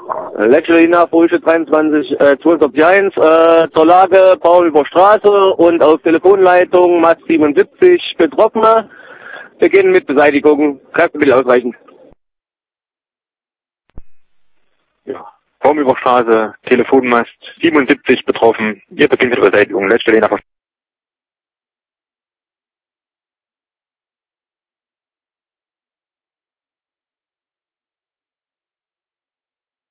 Lechlina, Frühstück 23, 241, zur Lage Paulüber Straße und auf Telefonleitung Mast 77 Betroffene. Beginnen mit Beseitigung. Kräftemittel ausreichend. Ja. Paulüber Straße, Telefonmast 77 betroffen. Wir beginnen mit Beseitigung. Lechlina.